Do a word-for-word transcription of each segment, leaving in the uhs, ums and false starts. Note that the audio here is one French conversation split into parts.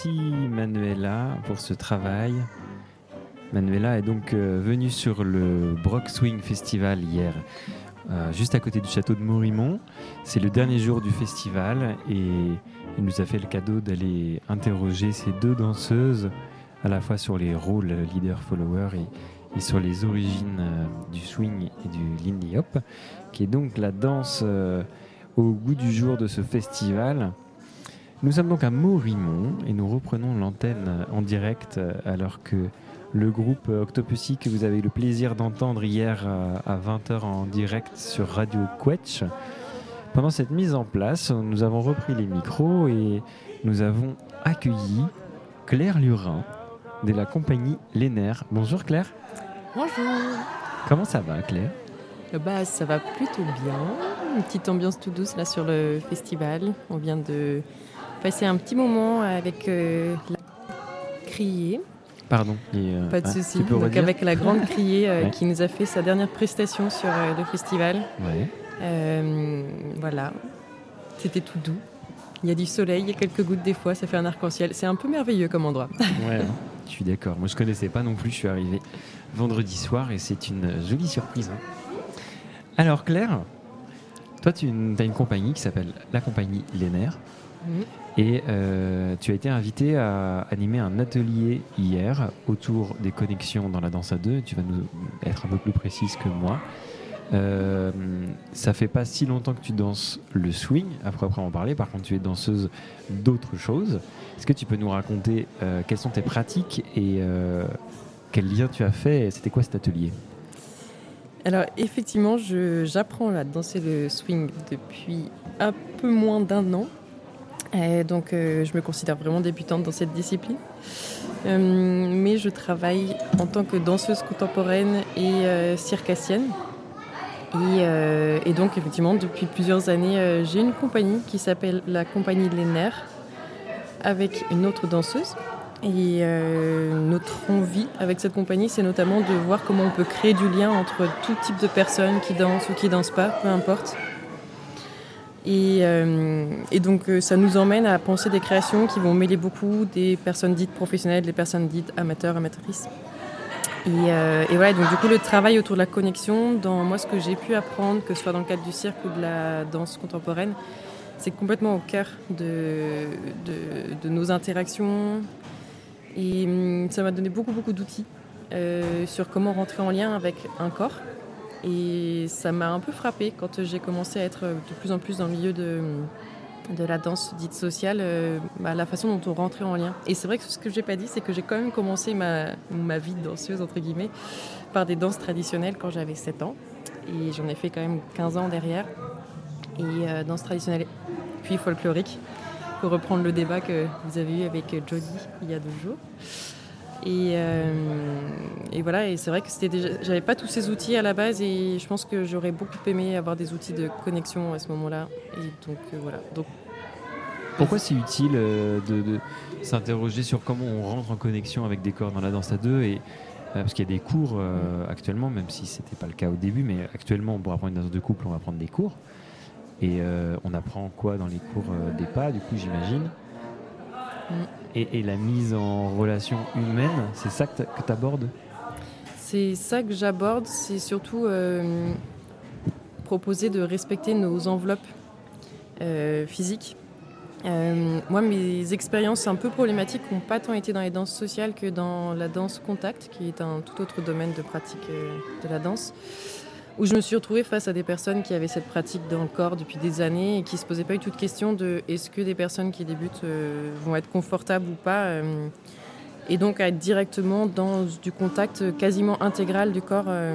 Merci Manuela pour ce travail. Manuela est donc euh, venue sur le Brock Swing Festival hier, euh, juste à côté du château de Maurimont. C'est le dernier jour du festival et il nous a fait le cadeau d'aller interroger ces deux danseuses, à la fois sur les rôles leader-follower et, et sur les origines euh, du swing et du Lindy Hop, qui est donc la danse euh, au goût du jour de ce festival. Nous sommes donc à Maurimont et nous reprenons l'antenne en direct alors que le groupe Octopussy que vous avez eu le plaisir d'entendre hier à vingt heures en direct sur Radio Quetch. Pendant cette mise en place, nous avons repris les micros et nous avons accueilli Claire Lurin de la compagnie Lenner. Bonjour Claire. Bonjour. Comment ça va Claire ? Bah, ça va plutôt bien. Une petite ambiance tout douce là sur le festival. On vient de passer un petit moment avec euh, la criée. Pardon. Et euh, Pas de ah, souci. Donc redire avec la grande criée euh, ouais. qui nous a fait sa dernière prestation sur euh, le festival. Ouais. Euh, voilà. C'était tout doux. Il y a du soleil, il y a quelques gouttes des fois, ça fait un arc-en-ciel. C'est un peu merveilleux comme endroit. Ouais, je suis d'accord. Moi, je connaissais pas non plus. Je suis arrivé vendredi soir et c'est une jolie surprise. Hein. Alors Claire, toi, tu as une compagnie qui s'appelle la compagnie Lenner. Mmh. Et euh, tu as été invité à animer un atelier hier autour des connexions dans la danse à deux. Tu vas nous être un peu plus précise que moi. Euh, ça fait pas si longtemps que tu danses le swing, à proprement parler. Par contre, tu es danseuse d'autres choses. Est-ce que tu peux nous raconter euh, quelles sont tes pratiques et euh, quel lien tu as fait? C'était quoi cet atelier? Alors effectivement, je, j'apprends à danser le swing depuis un peu moins d'un an. Et donc euh, je me considère vraiment débutante dans cette discipline. Euh, mais je travaille en tant que danseuse contemporaine et euh, circassienne. Et, euh, et donc effectivement, depuis plusieurs années, euh, j'ai une compagnie qui s'appelle la compagnie Lenner avec une autre danseuse. Et euh, notre envie avec cette compagnie, c'est notamment de voir comment on peut créer du lien entre tout type de personnes qui dansent ou qui ne dansent pas, peu importe. Et, euh, et donc euh, ça nous emmène à penser des créations qui vont mêler beaucoup des personnes dites professionnelles, des personnes dites amateurs, amatrices. Et, euh, et voilà, donc du coup le travail autour de la connexion, dans moi ce que j'ai pu apprendre, que ce soit dans le cadre du cirque ou de la danse contemporaine, c'est complètement au cœur de, de, de nos interactions. Et hum, ça m'a donné beaucoup beaucoup d'outils euh, sur comment rentrer en lien avec un corps. Et ça m'a un peu frappée quand j'ai commencé à être de plus en plus dans le milieu de, de la danse dite sociale, euh, bah, la façon dont on rentrait en lien. Et c'est vrai que ce que j'ai pas dit, c'est que j'ai quand même commencé ma, ma vie de danseuse, entre guillemets, par des danses traditionnelles quand j'avais sept ans. Et j'en ai fait quand même quinze ans derrière. Et euh, danse traditionnelle puis folklorique, pour reprendre le débat que vous avez eu avec Jody il y a deux jours. Et, euh, et voilà, et c'est vrai que c'était déjà, j'avais pas tous ces outils à la base et je pense que j'aurais beaucoup aimé avoir des outils de connexion à ce moment-là. Et donc euh, voilà. Donc, pourquoi c'est utile euh, de, de s'interroger sur comment on rentre en connexion avec des corps dans la danse à deux et, euh, parce qu'il y a des cours euh, actuellement, même si c'était pas le cas au début, mais actuellement pour apprendre une danse de couple, on va prendre des cours. Et euh, on apprend quoi dans les cours euh, des pas, du coup j'imagine. Mm. Et, et la mise en relation humaine, c'est ça que tu abordes ? C'est ça que j'aborde, c'est surtout euh, proposer de respecter nos enveloppes euh, physiques. Euh, moi, mes expériences un peu problématiques n'ont pas tant été dans les danses sociales que dans la danse contact, qui est un tout autre domaine de pratique euh, de la danse, où je me suis retrouvée face à des personnes qui avaient cette pratique dans le corps depuis des années et qui ne se posaient pas du tout de question de est-ce que des personnes qui débutent euh, vont être confortables ou pas, euh, et donc à être directement dans du contact quasiment intégral du corps euh,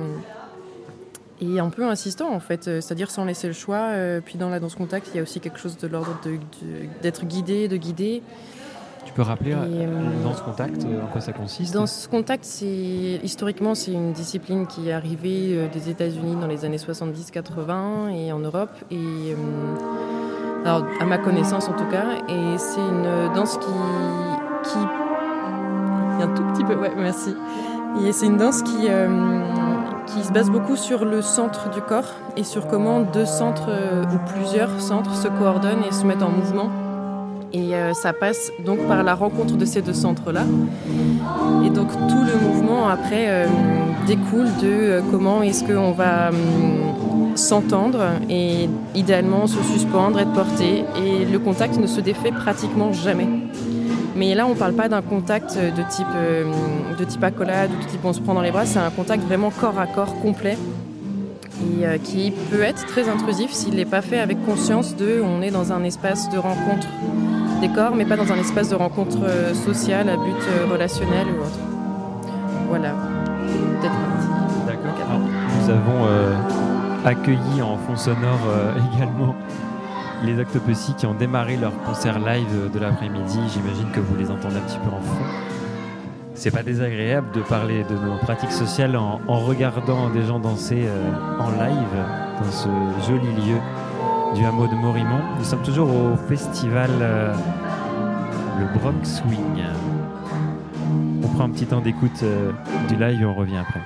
et un peu insistant en fait, c'est-à-dire sans laisser le choix. Euh, puis dans la danse contact, il y a aussi quelque chose de l'ordre de, de, d'être guidé, de guider. Tu peux rappeler Et, euh, danse contact, euh, en quoi ça consiste ? Danse contact, c'est, historiquement, c'est une discipline qui est arrivée euh, des États-Unis dans les années soixante-dix quatre-vingts et en Europe. Et, euh, alors, à ma connaissance en tout cas. Et c'est une danse qui... qui il y a un tout petit peu... Ouais, merci. Et c'est une danse qui, euh, qui se base beaucoup sur le centre du corps et sur comment deux centres euh, ou plusieurs centres se coordonnent et se mettent en mouvement. Et euh, ça passe donc par la rencontre de ces deux centres-là. Et donc tout le mouvement après euh, découle de euh, comment est-ce qu'on va euh, s'entendre et idéalement se suspendre, être porté. Et le contact ne se défait pratiquement jamais. Mais là, on ne parle pas d'un contact de type, euh, de type accolade ou de type on se prend dans les bras. C'est un contact vraiment corps à corps complet et euh, qui peut être très intrusif s'il n'est pas fait avec conscience de on est dans un espace de rencontre des corps, mais pas dans un espace de rencontre euh, sociale à but euh, relationnel ou autre. Voilà. Peut-être parti. D'accord. Alors, nous avons euh, accueilli en fond sonore euh, également les Octopussy qui ont démarré leur concert live de l'après-midi. J'imagine que vous les entendez un petit peu en fond. C'est pas désagréable de parler de nos pratiques sociales en, en regardant des gens danser euh, en live dans ce joli lieu du hameau de Morimont. Nous sommes toujours au festival euh, le Brock Swing. On prend un petit temps d'écoute euh, du live et on revient après.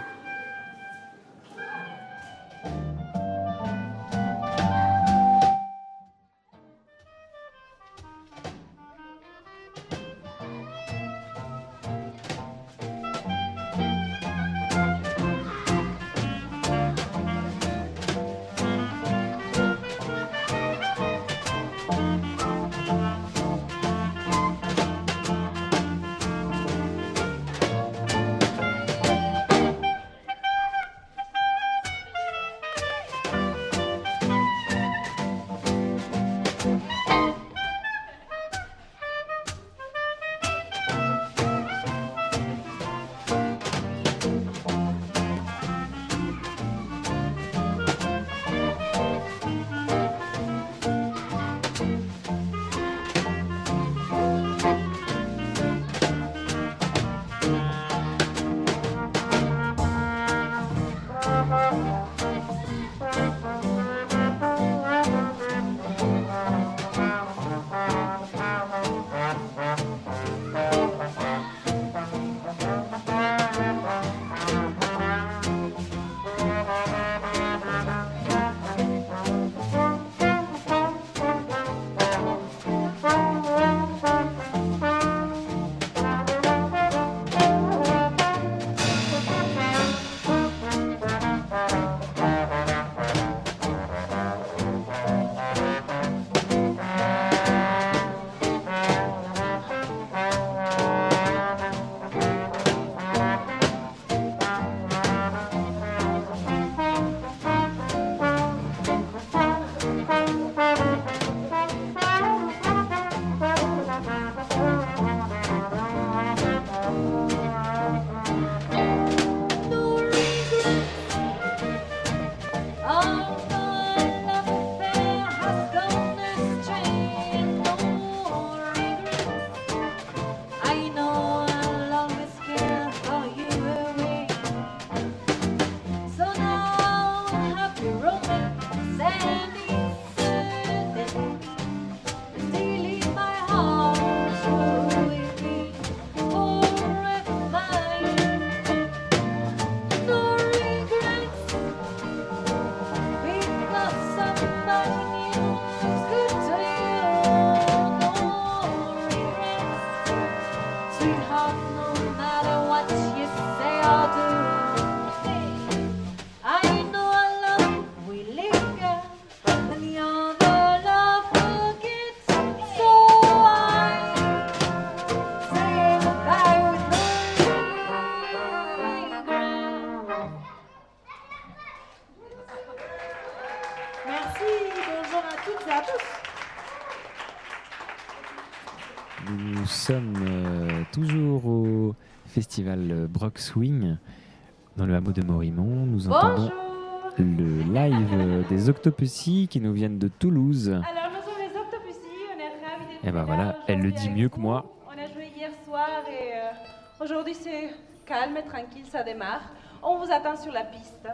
Nous sommes euh, toujours au festival Brock Swing dans le hameau de Morimont. Nous entendons Bonjour. Le live des Octopussy qui nous viennent de Toulouse. Alors nous sommes les Octopussy, on est ravis d'être là. Et ben voilà, elle le dit mieux que moi. On a joué hier soir et euh, aujourd'hui c'est calme et tranquille, ça démarre. On vous attend sur la piste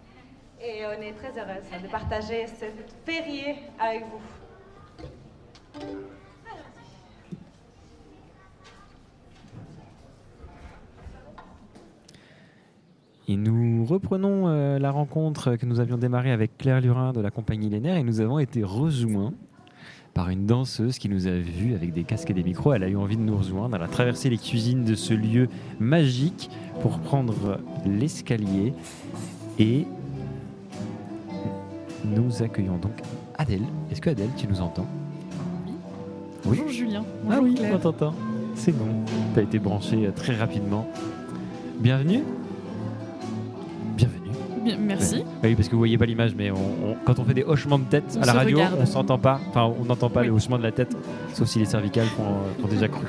et on est très heureuse de partager ce férié avec vous. Et nous reprenons euh, la rencontre que nous avions démarrée avec Claire Lurin de la compagnie Les Nerfs et nous avons été rejoints par une danseuse qui nous a vus avec des casques et des micros. Elle a eu envie de nous rejoindre. Elle a traversé les cuisines de ce lieu magique pour prendre l'escalier. Et nous accueillons donc Adèle. Est-ce que Adèle, tu nous entends ? Oui. Oui. Bonjour Julien. Ah Bonjour oui, Claire. on t'entend. C'est bon. Tu as été branché très rapidement. Bienvenue. Bienvenue. Bien, merci. Oui, parce que vous voyez pas l'image, mais on, on- quand on fait des hochements de tête On à la se radio, regarde. on s'entend pas. Enfin, on n'entend pas Oui. le hochement de la tête, sauf si les cervicales font, euh, font déjà.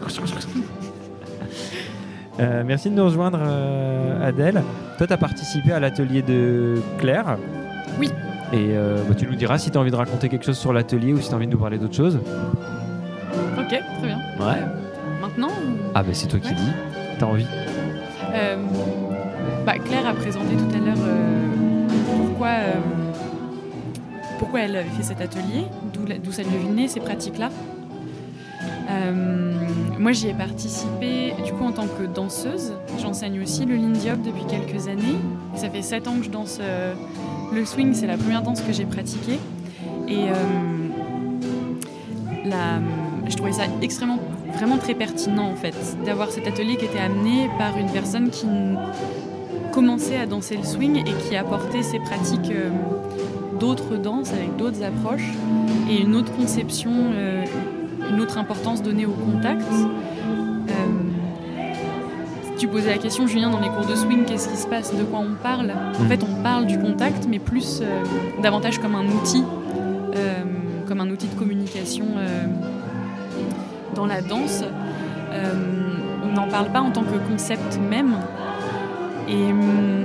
Euh, merci de nous rejoindre, euh, Adèle. Toi, tu as participé à l'atelier de Claire. Oui. Et euh, bah, tu nous diras si tu as envie de raconter quelque chose sur l'atelier ou si tu as envie de nous parler d'autre chose. Ok, très bien. Ouais. Euh, maintenant ou- Ah, bah c'est toi qui Ouais. dis. T'as envie. Euh, bah, Claire a présenté tout à l'heure euh, pourquoi, euh, pourquoi elle avait fait cet atelier, d'où, la- d'où ça lui venait, ces pratiques-là. Euh, moi, j'y ai participé du coup en tant que danseuse. J'enseigne aussi le Lindy Hop depuis quelques années. Ça fait sept ans que je danse euh, le swing. C'est la première danse que j'ai pratiquée. Et euh, la, je trouvais ça extrêmement, vraiment très pertinent en fait, d'avoir cet atelier qui était amené par une personne qui n- commençait à danser le swing et qui apportait ses pratiques euh, d'autres danses avec d'autres approches et une autre conception, euh, une autre importance donnée au contact. Euh, tu posais la question, Julien, dans les cours de swing, qu'est-ce qui se passe, de quoi on parle ? En fait, on parle du contact, mais plus euh, davantage comme un outil, euh, comme un outil de communication euh, dans la danse. Euh, on n'en parle pas en tant que concept même. Et hum,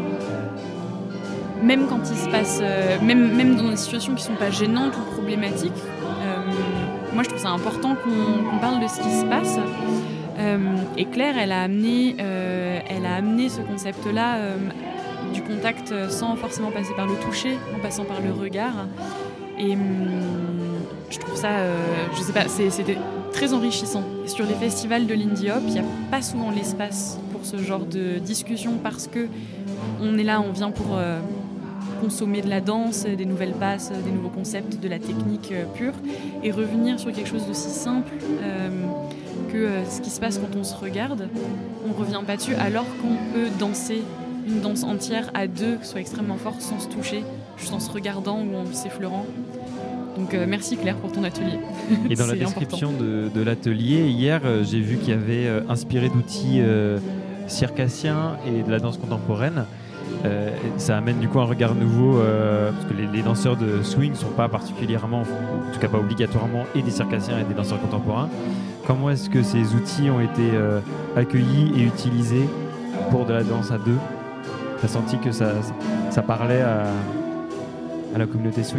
même quand il se passe, euh, même, même dans des situations qui ne sont pas gênantes ou problématiques, euh, moi je trouve ça important qu'on, qu'on parle de ce qui se passe. Euh, et Claire, elle a amené, euh, elle a amené ce concept-là euh, du contact sans forcément passer par le toucher, en passant par le regard. Et hum, je trouve ça, euh, je sais pas, c'est, c'était très enrichissant. Et sur les festivals de Lindy Hop, il n'y a pas souvent l'espace pour ce genre de discussion parce que on est là, on vient pour euh, consommer de la danse, des nouvelles passes, des nouveaux concepts, de la technique euh, pure, et revenir sur quelque chose d'aussi simple euh, que euh, ce qui se passe quand on se regarde. On revient pas dessus, alors qu'on peut danser une danse entière à deux, qui soit extrêmement forte, sans se toucher, juste en se regardant ou en s'effleurant. Donc euh, merci Claire pour ton atelier. Et dans la C'est description de, de l'atelier, hier, euh, j'ai vu qu'il y avait euh, inspiré d'outils euh, circassiens et de la danse contemporaine. Euh, ça amène du coup un regard nouveau, euh, parce que les, les danseurs de swing ne sont pas particulièrement, en tout cas pas obligatoirement, et des circassiens et des danseurs contemporains. Comment est-ce que ces outils ont été euh, accueillis et utilisés pour de la danse à deux ? Tu as senti que ça, ça parlait à, à la communauté swing ?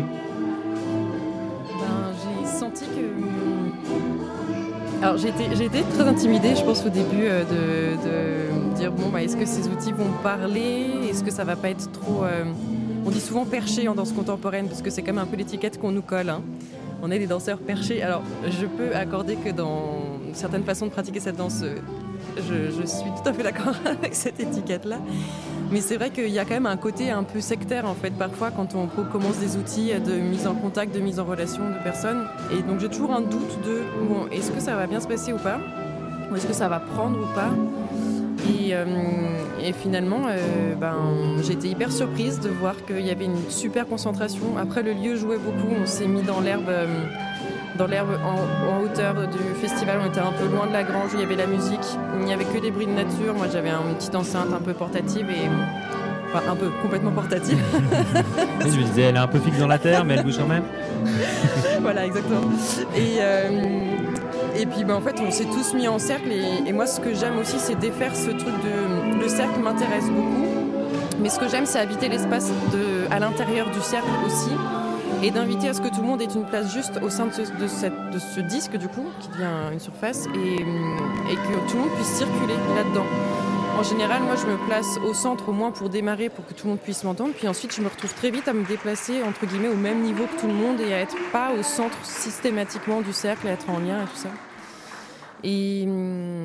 Ben, j'ai senti que. Alors j'ai été, j'ai été très intimidée, je pense, au début euh, de, de me dire bon, bah, est-ce que ces outils vont parler ? Est-ce que ça va pas être trop. euh, On dit souvent perché en danse contemporaine, parce que c'est comme un peu l'étiquette qu'on nous colle. Hein. On est des danseurs perchés. Alors je peux accorder que dans certaines façons de pratiquer cette danse, euh, je, je suis tout à fait d'accord avec cette étiquette-là. Mais c'est vrai qu'il y a quand même un côté un peu sectaire en fait parfois quand on commence des outils de mise en contact, de mise en relation de personnes. Et donc j'ai toujours un doute de bon, est-ce que ça va bien se passer ou pas ? Ou est-ce que ça va prendre ou pas ? Et, euh, et finalement, euh, ben, j'ai été hyper surprise de voir qu'il y avait une super concentration. Après, le lieu jouait beaucoup. On s'est mis dans l'herbe, euh, dans l'herbe en, en hauteur du festival. On était un peu loin de la grange où il y avait la musique. Il n'y avait que des bruits de nature. Moi, j'avais une petite enceinte un peu portative et enfin un peu complètement portative. Je me disais, elle est un peu fixe dans la terre, mais elle bouge quand même. Voilà, exactement. Et euh, Et puis ben, en fait on s'est tous mis en cercle et, et moi ce que j'aime aussi c'est défaire ce truc de... Le cercle m'intéresse beaucoup, mais ce que j'aime c'est habiter l'espace de... à l'intérieur du cercle aussi et d'inviter à ce que tout le monde ait une place juste au sein de ce, de cette... de ce disque du coup qui devient une surface et... et que tout le monde puisse circuler là-dedans. En général, moi, je me place au centre au moins pour démarrer, pour que tout le monde puisse m'entendre. Puis ensuite, je me retrouve très vite à me déplacer, entre guillemets, au même niveau que tout le monde et à être pas au centre systématiquement du cercle, à être en lien et tout ça. Et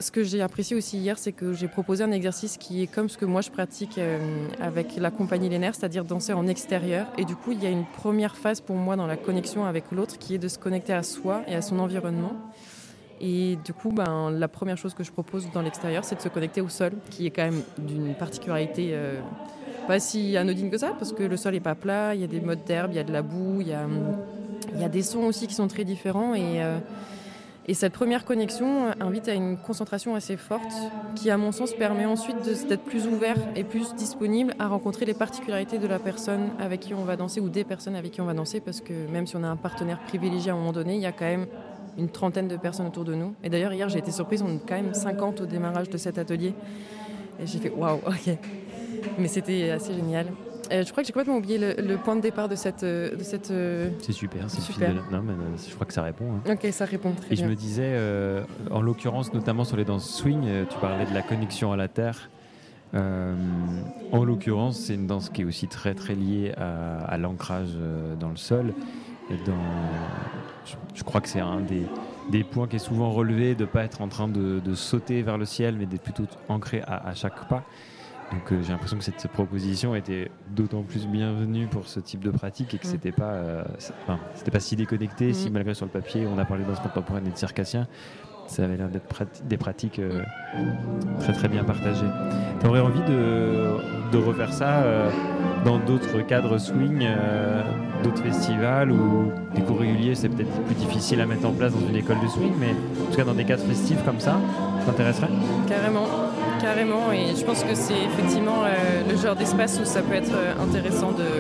ce que j'ai apprécié aussi hier, c'est que j'ai proposé un exercice qui est comme ce que moi je pratique euh, avec la compagnie Les Nerfs, c'est-à-dire danser en extérieur. Et du coup, il y a une première phase pour moi dans la connexion avec l'autre qui est de se connecter à soi et à son environnement. Et du coup, ben, la première chose que je propose dans l'extérieur, c'est de se connecter au sol, qui est quand même d'une particularité euh, pas si anodine que ça, parce que le sol n'est pas plat, il y a des mottes d'herbe, il y a de la boue, il y a, il y a des sons aussi qui sont très différents. Et, euh, et cette première connexion invite à une concentration assez forte, qui, à mon sens, permet ensuite de, d'être plus ouvert et plus disponible à rencontrer les particularités de la personne avec qui on va danser, ou des personnes avec qui on va danser, parce que même si on a un partenaire privilégié à un moment donné, il y a quand même une trentaine de personnes autour de nous. Et d'ailleurs, hier, j'ai été surprise, on est quand même cinquante au démarrage de cet atelier. Et j'ai fait waouh, ok. Mais c'était assez génial. Euh, je crois que j'ai complètement oublié le, le point de départ de cette... De cette c'est super, c'est super. Fidèle. Non, mais euh, je crois que ça répond. Hein. Ok, ça répond très Et bien. je me disais, euh, en l'occurrence, notamment sur les danses swing, euh, tu parlais de la connexion à la terre. Euh, en l'occurrence, c'est une danse qui est aussi très, très liée à, à l'ancrage euh, dans le sol. Dans, je, je crois que c'est un des, des points qui est souvent relevé, de ne pas être en train de, de sauter vers le ciel, mais d'être plutôt ancré à, à chaque pas. Donc euh, j'ai l'impression que cette proposition était d'autant plus bienvenue pour ce type de pratique et que mmh. c'était pas, euh, enfin, c'était pas si déconnecté, mmh. si malgré sur le papier on a parlé de danse contemporaine et de circassien, ça avait l'air d'être prat- des pratiques euh, très très bien partagées. Tu aurais envie de, de refaire ça euh, dans d'autres cadres swing, euh, d'autres festivals ou des cours réguliers? C'est peut-être plus difficile à mettre en place dans une école de swing, mais en tout cas dans des cadres festifs comme ça, ça t'intéresserait? Carrément, carrément. Et je pense que c'est effectivement euh, le genre d'espace où ça peut être intéressant de,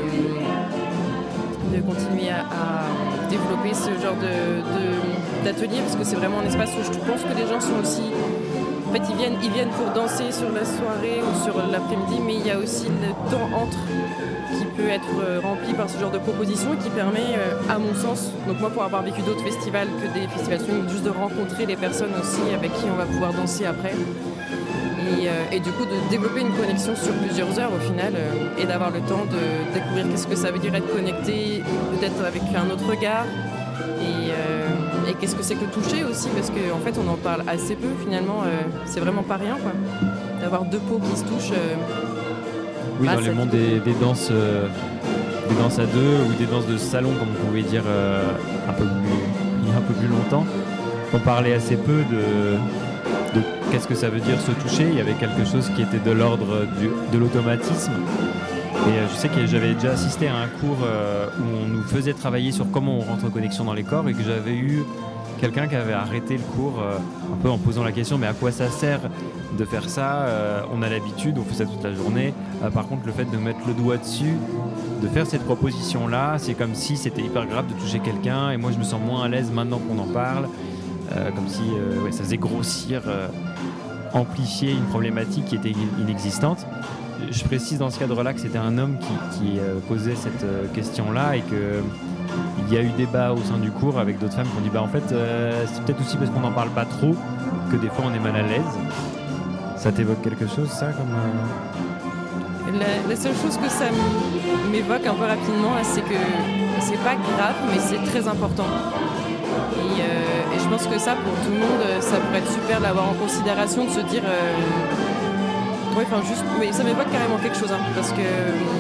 de continuer à, à développer ce genre de, de, d'atelier, parce que c'est vraiment un espace où je pense que les gens sont aussi... En fait, ils viennent, ils viennent pour danser sur la soirée ou sur l'après-midi, mais il y a aussi le temps entre qui peut être rempli par ce genre de propositions et qui permet, à mon sens, donc moi pour avoir vécu d'autres festivals que des festivals swing, juste de rencontrer les personnes aussi avec qui on va pouvoir danser après. Et, euh, et du coup de développer une connexion sur plusieurs heures au final euh, et d'avoir le temps de découvrir qu'est-ce que ça veut dire être connecté, peut-être avec un autre regard. Et, euh, et qu'est-ce que c'est que le toucher aussi, parce qu'en en fait on en parle assez peu finalement, euh, c'est vraiment pas rien quoi. D'avoir deux peaux qui se touchent. Euh, oui, bah, dans le monde des, des danses euh, des danses à deux ou des danses de salon comme on pouvait dire euh, un peu plus, il y a un peu plus longtemps, on parlait assez peu de, de qu'est-ce que ça veut dire se toucher. Il y avait quelque chose qui était de l'ordre du, de l'automatisme. Et je sais que j'avais déjà assisté à un cours euh, où on nous faisait travailler sur comment on rentre en connexion dans les corps et que j'avais eu quelqu'un qui avait arrêté le cours euh, un peu en posant la question mais à quoi ça sert de faire ça, euh, on a l'habitude, on fait ça toute la journée. Euh, par contre le fait de mettre le doigt dessus, de faire cette proposition là, c'est comme si c'était hyper grave de toucher quelqu'un et moi je me sens moins à l'aise maintenant qu'on en parle, euh, comme si euh, ouais, ça faisait grossir, euh, amplifier une problématique qui était inexistante. Je précise dans ce cadre-là que c'était un homme qui, qui euh, posait cette euh, question-là et qu'il y a eu débat au sein du cours avec d'autres femmes qui ont dit bah, en fait, euh, c'est peut-être aussi parce qu'on n'en parle pas trop que des fois on est mal à l'aise. Ça t'évoque quelque chose, ça comme, euh... la, la seule chose que ça m'évoque un peu rapidement, c'est que c'est pas grave, mais c'est très important. Et, euh, et je pense que ça, pour tout le monde, ça pourrait être super d'avoir en considération, de se dire... Euh, Oui, enfin juste, mais ça m'évoque carrément quelque chose, hein, parce que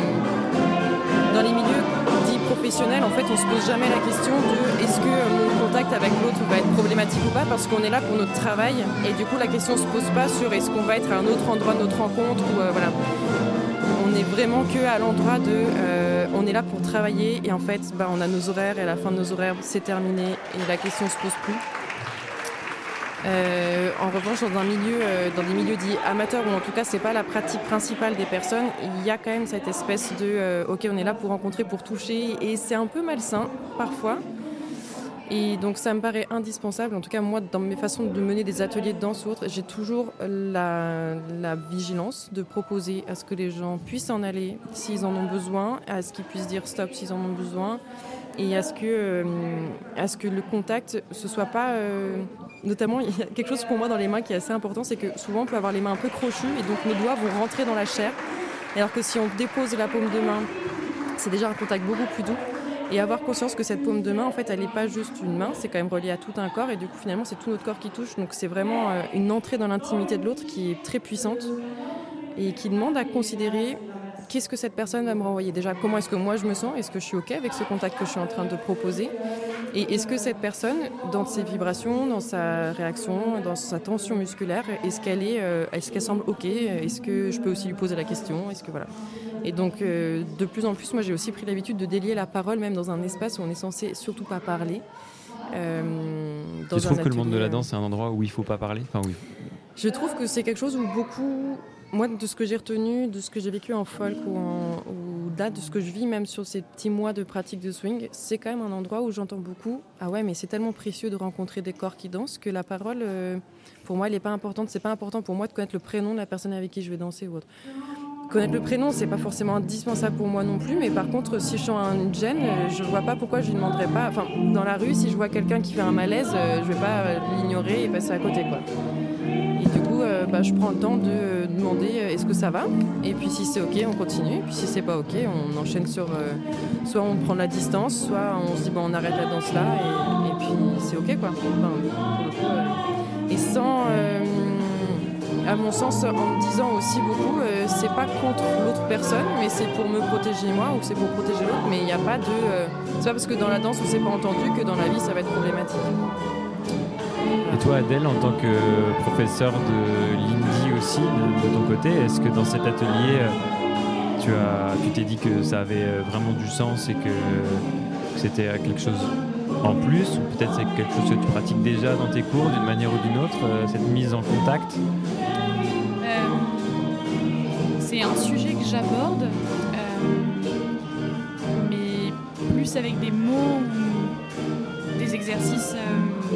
dans les milieux dits professionnels, en fait, on se pose jamais la question de est-ce que mon contact avec l'autre va être problématique ou pas, parce qu'on est là pour notre travail, et du coup la question se pose pas sur est-ce qu'on va être à un autre endroit de notre rencontre ou euh, voilà. On est vraiment que à l'endroit de, euh, on est là pour travailler, et en fait, bah, on a nos horaires, et à la fin de nos horaires, c'est terminé, et la question se pose plus. Euh, en revanche, dans un milieu, euh, dans des milieux dits amateurs, ou en tout cas c'est pas la pratique principale des personnes, il y a quand même cette espèce de euh, ok, on est là pour rencontrer, pour toucher, et c'est un peu malsain parfois. Et donc ça me paraît indispensable. En tout cas moi, dans mes façons de mener des ateliers de danse ou autres, j'ai toujours la, la vigilance de proposer à ce que les gens puissent en aller s'ils en ont besoin, à ce qu'ils puissent dire stop s'ils en ont besoin, et à ce que, euh, à ce que le contact ce soit pas euh, notamment, il y a quelque chose pour moi dans les mains qui est assez important, c'est que souvent on peut avoir les mains un peu crochues et donc nos doigts vont rentrer dans la chair, alors que si on dépose la paume de main, c'est déjà un contact beaucoup plus doux. Et avoir conscience que cette paume de main, en fait, elle n'est pas juste une main, c'est quand même relié à tout un corps. Et du coup, finalement, c'est tout notre corps qui touche. Donc, c'est vraiment euh, une entrée dans l'intimité de l'autre qui est très puissante et qui demande à considérer qu'est-ce que cette personne va me renvoyer. Déjà, comment est-ce que moi je me sens ? Est-ce que je suis OK avec ce contact que je suis en train de proposer ? Et est-ce que cette personne, dans ses vibrations, dans sa réaction, dans sa tension musculaire, est-ce qu'elle est, euh, est-ce qu'elle semble OK ? Est-ce que je peux aussi lui poser la question ? Est-ce que voilà. Et donc, euh, de plus en plus, moi, j'ai aussi pris l'habitude de délier la parole, même dans un espace où on est censé surtout pas parler. Euh, dans tu trouves un que le monde de la atelier, danse, c'est un endroit où il faut pas parler ? Enfin, oui. Je trouve que c'est quelque chose où beaucoup, moi, de ce que j'ai retenu, de ce que j'ai vécu en folk ou, en, ou là, de ce que je vis même sur ces petits mois de pratique de swing, c'est quand même un endroit où j'entends beaucoup « Ah ouais, mais c'est tellement précieux de rencontrer des corps qui dansent que la parole, euh, pour moi, elle n'est pas importante. C'est pas important pour moi de connaître le prénom de la personne avec qui je vais danser ou autre. » Connaître le prénom, c'est pas forcément indispensable pour moi non plus, mais par contre, si je sens une gêne, je vois pas pourquoi je lui demanderais pas. Enfin, dans la rue, si je vois quelqu'un qui fait un malaise, je vais pas l'ignorer et passer à côté, quoi. Et du coup, euh, bah, je prends le temps de demander euh, est-ce que ça va ? Et puis si c'est ok, on continue. Et puis si c'est pas ok, on enchaîne sur. Euh, soit on prend la distance, soit on se dit bon, on arrête la danse là, et, et puis c'est ok, quoi. Enfin, pour le coup, euh, et sans. Euh, À mon sens, en me disant aussi beaucoup, euh, c'est pas contre l'autre personne, mais c'est pour me protéger moi ou c'est pour protéger l'autre. Mais il n'y a pas de. Euh, c'est pas parce que dans la danse on s'est pas entendu que dans la vie ça va être problématique. Et toi, Adèle, en tant que professeur de l'Indie aussi, de, de ton côté, est-ce que dans cet atelier, tu as, tu t'es dit que ça avait vraiment du sens et que, que c'était quelque chose en plus, ou peut-être c'est quelque chose que tu pratiques déjà dans tes cours d'une manière ou d'une autre, cette mise en contact ? C'est un sujet que j'aborde, euh, mais plus avec des mots ou des exercices. Euh,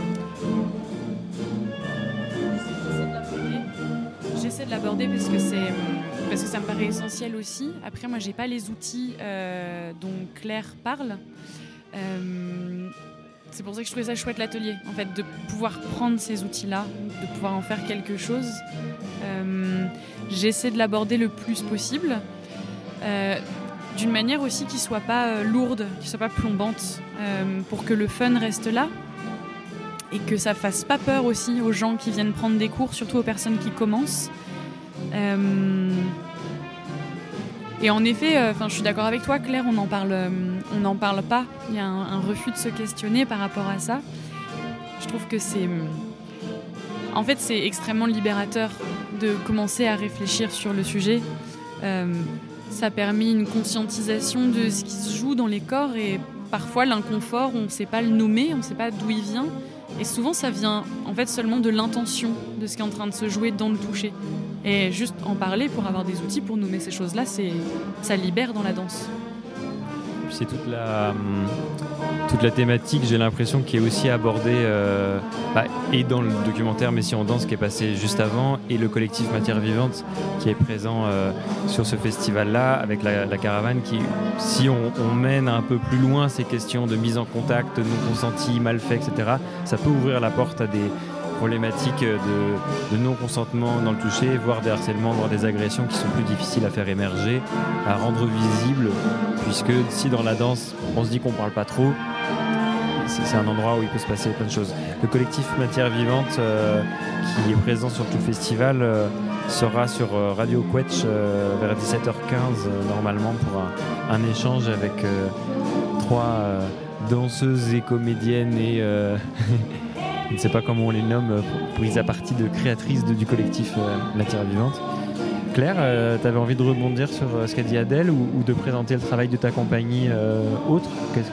j'essaie de l'aborder parce que, c'est, parce que ça me paraît essentiel aussi. Après, moi, j'ai pas les outils euh, dont Claire parle. Euh, c'est pour ça que je trouvais ça chouette l'atelier, en fait, de pouvoir prendre ces outils-là, de pouvoir en faire quelque chose. Euh, j'essaie de l'aborder le plus possible, euh, d'une manière aussi qui soit pas euh, lourde, qui soit pas plombante, euh, pour que le fun reste là et que ça fasse pas peur aussi aux gens qui viennent prendre des cours, surtout aux personnes qui commencent. Euh, Et en effet, euh, je suis d'accord avec toi, Claire, on n'en parle, euh, on n'en parle pas. Il y a un, un refus de se questionner par rapport à ça. Je trouve que c'est... En fait, c'est extrêmement libérateur de commencer à réfléchir sur le sujet. Euh, ça permet une conscientisation de ce qui se joue dans les corps et parfois l'inconfort, on ne sait pas le nommer, on ne sait pas d'où il vient. Et souvent, ça vient en fait seulement de l'intention de ce qui est en train de se jouer dans le toucher. Et juste en parler pour avoir des outils pour nommer ces choses-là, c'est, ça libère dans la danse. C'est toute la, toute la thématique, j'ai l'impression, qui est aussi abordée euh, bah, et dans le documentaire Messie en danse qui est passé juste avant, et le collectif Matière Vivante qui est présent euh, sur ce festival-là, avec la, la caravane qui, si on, on mène un peu plus loin ces questions de mise en contact, non consenti, mal fait, et cetera, ça peut ouvrir la porte à des problématiques de, de non-consentement dans le toucher, voire des harcèlements, voire des agressions qui sont plus difficiles à faire émerger, à rendre visibles, puisque si dans la danse, on se dit qu'on ne parle pas trop, c'est, c'est un endroit où il peut se passer plein de choses. Le collectif Matière Vivante, euh, qui est présent sur tout le festival, euh, sera sur euh, Radio Quetch euh, vers dix-sept heures quinze, euh, normalement, pour un, un échange avec euh, trois euh, danseuses et comédiennes et... Euh, je ne sais pas comment on les nomme, prise à partie de créatrices de, du collectif euh, Matière Vivante. Claire, euh, tu avais envie de rebondir sur euh, ce qu'a dit Adèle ou, ou de présenter le travail de ta compagnie euh, autre Qu'est-ce...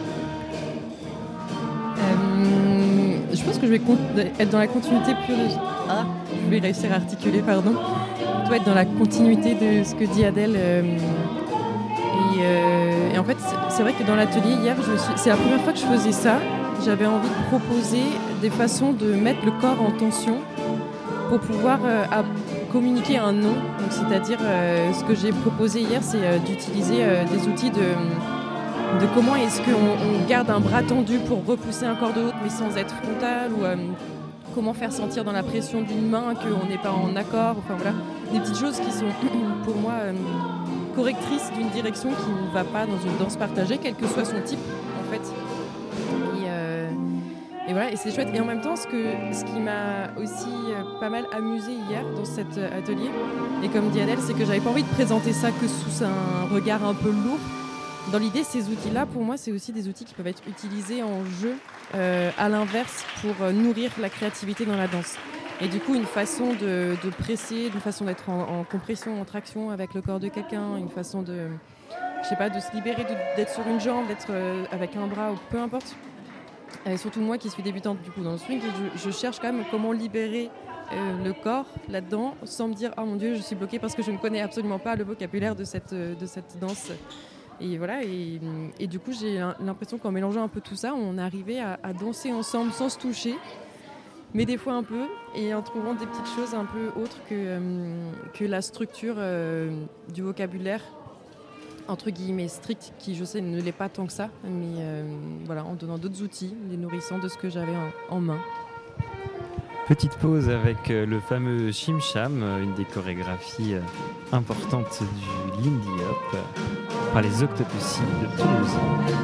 euh, Je pense que je vais con- être dans la continuité plus de... Ah, je vais réussir à articuler, pardon. Je dois être dans la continuité de ce que dit Adèle. Euh, et, euh, et en fait, c'est, c'est vrai que dans l'atelier hier, je me suis... c'est la première fois que je faisais ça. J'avais envie de proposer des façons de mettre le corps en tension pour pouvoir euh, à communiquer un nom. Donc, c'est-à-dire, euh, ce que j'ai proposé hier, c'est euh, d'utiliser euh, des outils de, de comment est-ce qu'on on garde un bras tendu pour repousser un corps de l'autre, mais sans être frontal, ou euh, comment faire sentir dans la pression d'une main qu'on n'est pas en accord. Enfin voilà, des petites choses qui sont pour moi... Euh, correctrice d'une direction qui ne va pas dans une danse partagée, quel que soit son type, en fait. Et, euh, et voilà, et c'est chouette. Et en même temps, ce, que, ce qui m'a aussi euh, pas mal amusé hier dans cet atelier, et comme dit Adèle, c'est que j'avais pas envie de présenter ça que sous un regard un peu lourd. Dans l'idée, ces outils-là, pour moi, c'est aussi des outils qui peuvent être utilisés en jeu, euh, à l'inverse, pour euh, nourrir la créativité dans la danse. Et du coup, une façon de, de presser, une façon d'être en, en compression, en traction avec le corps de quelqu'un, une façon de, je sais pas, de se libérer, de, d'être sur une jambe, d'être euh, avec un bras, ou peu importe. Et surtout moi qui suis débutante du coup dans le swing, je, je cherche quand même comment libérer euh, le corps là-dedans, sans me dire « Oh mon Dieu, je suis bloquée parce que je ne connais absolument pas le vocabulaire de cette, de cette danse ». Et voilà, et, et du coup, j'ai l'impression qu'en mélangeant un peu tout ça, on arrivait à, à danser ensemble sans se toucher, mais des fois un peu, et en trouvant des petites choses un peu autres que, euh, que la structure euh, du vocabulaire, entre guillemets, strict, qui, je sais, ne l'est pas tant que ça, mais euh, voilà, en donnant d'autres outils, les nourrissant de ce que j'avais en, en main. Petite pause avec le fameux Chim Cham, une des chorégraphies importantes du Lindy Hop, par les Octopussy de Toulouse.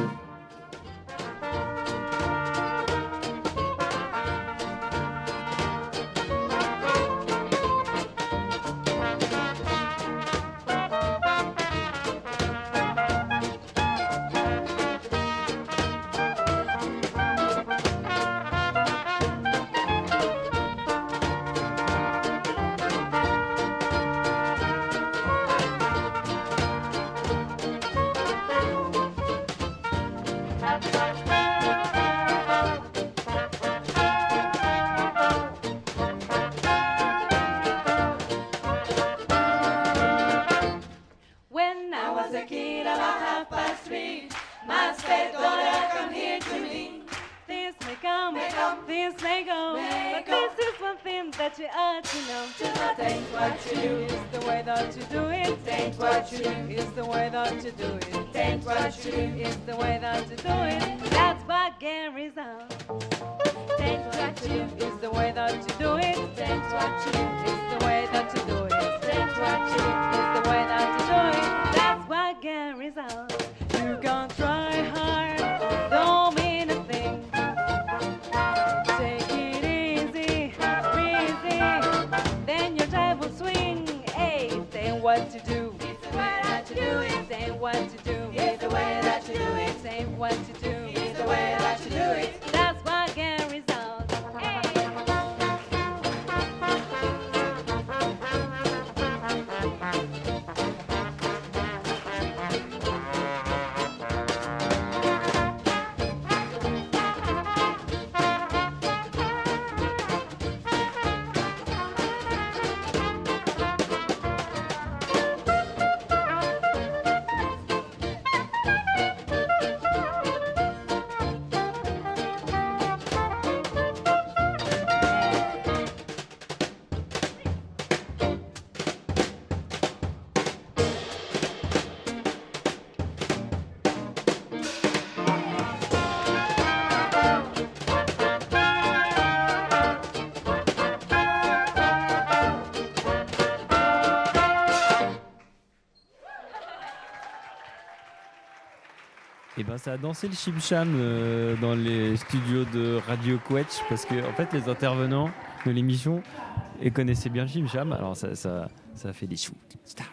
Et ben ça a dansé le Chim Cham euh, dans les studios de Radio Quetch parce que en fait les intervenants de l'émission ils connaissaient bien le Chim Cham, alors ça, ça, ça a fait des chou.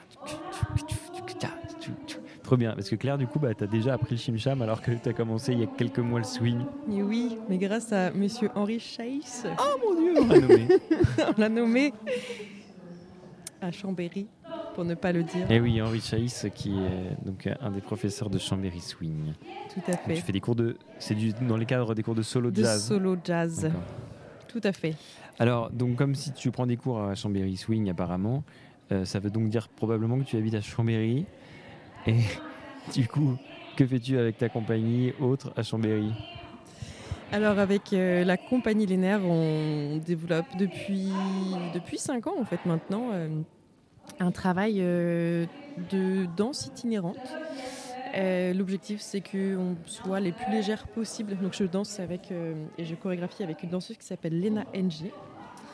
Trop bien, parce que Claire du coup bah, tu as déjà appris le Chim Cham alors que tu as commencé il y a quelques mois le swing. Et oui, mais grâce à monsieur Henri Chaïs. Oh mon Dieu, on l'a nommé. On l'a nommé à Chambéry. Pour ne pas le dire. Et oui, Henri Chaïs, qui est donc un des professeurs de Chambéry Swing. Tout à fait. Donc, tu fais des cours de, c'est du, dans les cadres des cours de solo de jazz. De solo jazz. D'accord. Tout à fait. Alors, donc comme si tu prends des cours à Chambéry Swing, apparemment, euh, ça veut donc dire probablement que tu habites à Chambéry. Et du coup, que fais-tu avec ta compagnie autre à Chambéry ? Alors avec euh, la compagnie Les Nerfs, on développe depuis depuis cinq ans en fait maintenant. Euh, un travail euh, de danse itinérante. Euh, l'objectif, c'est qu'on soit les plus légères possibles. Donc, je danse avec euh, et je chorégraphie avec une danseuse qui s'appelle Lena N G.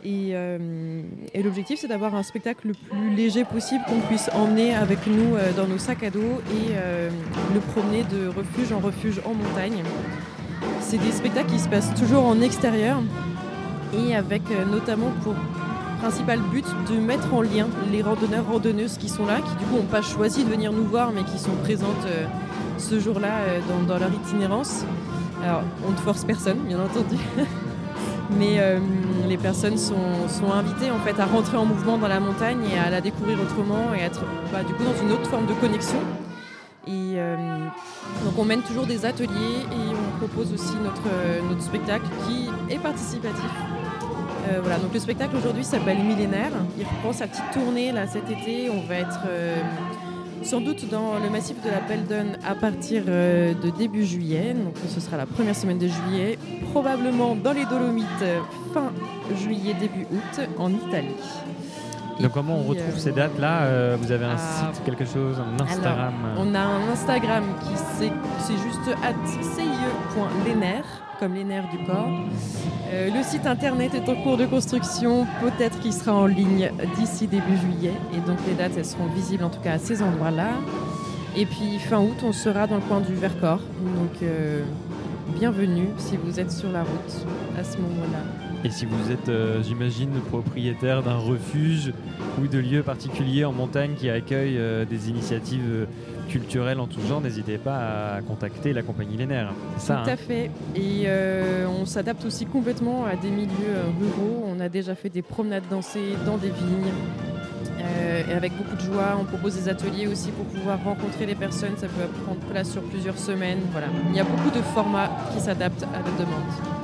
Et, euh, et l'objectif, c'est d'avoir un spectacle le plus léger possible qu'on puisse emmener avec nous euh, dans nos sacs à dos et euh, le promener de refuge en refuge en montagne. C'est des spectacles qui se passent toujours en extérieur et avec euh, notamment pour principal but de mettre en lien les randonneurs, randonneuses qui sont là, qui du coup n'ont pas choisi de venir nous voir mais qui sont présentes euh, ce jour-là euh, dans, dans leur itinérance. Alors, on ne force personne, bien entendu. Mais euh, les personnes sont, sont invitées en fait à rentrer en mouvement dans la montagne et à la découvrir autrement et être bah, du coup dans une autre forme de connexion. Et euh, donc on mène toujours des ateliers et on propose aussi notre, notre spectacle qui est participatif. Euh, voilà, donc le spectacle aujourd'hui s'appelle Millénaire. Il reprend sa petite tournée là cet été. On va être euh, sans doute dans le massif de la Peldon à partir euh, de début juillet. Donc ce sera la première semaine de juillet. Probablement dans les Dolomites fin juillet, début août en Italie. Donc et comment puis, on retrouve euh, ces dates-là euh, Vous avez un ah, site, quelque chose, un Instagram alors, on a un Instagram qui c'est, c'est juste arobase c i e point les nerfs, comme les nerfs du corps. Euh, le site internet est en cours de construction, peut-être qu'il sera en ligne d'ici début juillet. Et donc les dates, elles seront visibles en tout cas à ces endroits-là. Et puis fin août, on sera dans le coin du Vercors. Donc euh, bienvenue si vous êtes sur la route à ce moment-là. Et si vous êtes, euh, j'imagine, propriétaire d'un refuge ou de lieux particuliers en montagne qui accueillent euh, des initiatives euh, culturelles en tout genre, n'hésitez pas à contacter la compagnie Les Nerfs. C'est ça, tout hein. à fait. Et euh, on s'adapte aussi complètement à des milieux euh, ruraux. On a déjà fait des promenades dansées dans des vignes. Euh, et avec beaucoup de joie, on propose des ateliers aussi pour pouvoir rencontrer les personnes. Ça peut prendre place sur plusieurs semaines. Voilà. Il y a beaucoup de formats qui s'adaptent à la demande.